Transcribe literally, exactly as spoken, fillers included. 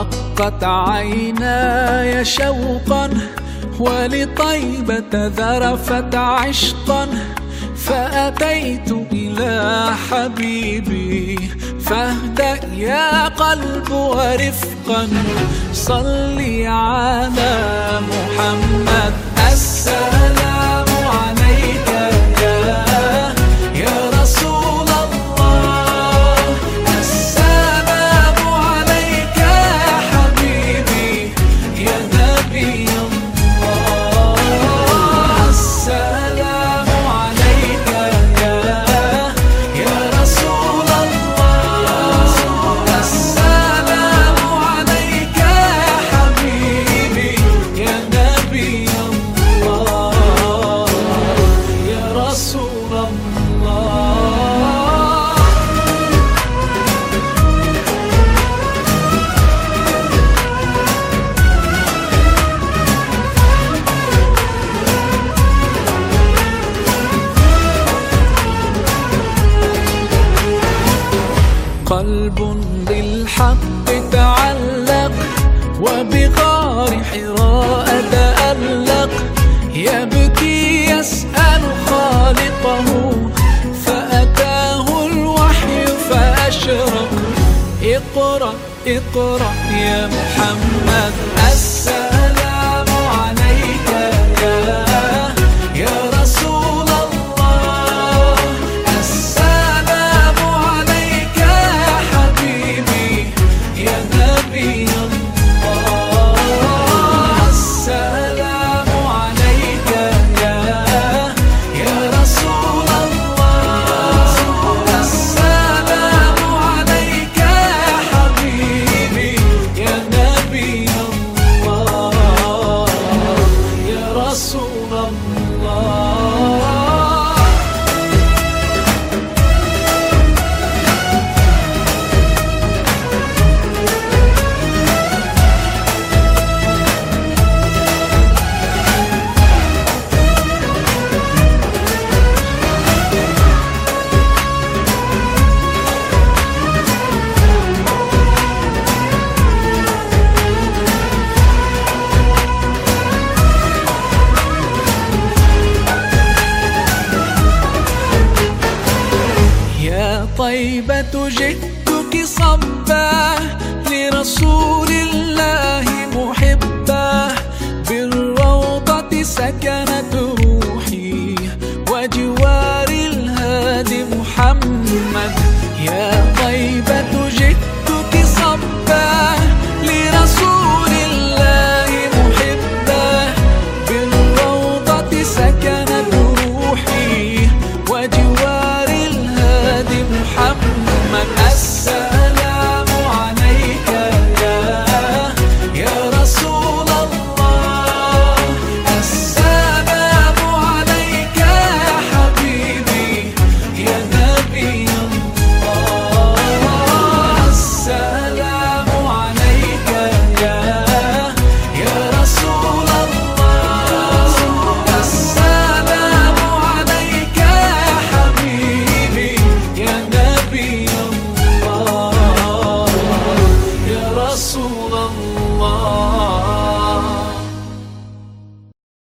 رقت عيناي شوقا ولطيبة ذرفت عشقا، فأتيت إلى حبيبي فاهدأ يا قلب ورفقا. صلي على محمد. السلام عليك يا يا رسول الله، السلام عليك يا حبيبي يا نبي الله، السلام عليك يا يا رسول الله، السلام عليك يا حبيبي يا نبي الله يا رسول الله. قلب بالحق تعلق وبغار حراء تألق، يبكي يسأل خالقه فأتاه الوحي فأشرق. اقرأ اقرأ يا محمد. السلام عليك يا يا رسول الله، السلام عليك يا حبيبي يا نبي الله، السلام عليك يا يا رسول الله، السلام عليك يا حبيبي يا نبي الله يا رسول الله. يا طيبة جئتك صبا لرسول الله محبا، بالروضة سكنت روحي وجوار الهادي محمد. يا طيبة جئتك صبا لرسول الله محبا، بالروضة سكنت روحي وجوار الهادي محمد. السلام عليك يا يا رسول الله، السلام عليك يا حبيبي يا نبي الله، السلام عليك يا يا رسول الله، السلام عليك يا حبيبي يا نبي الله يا رسول الله.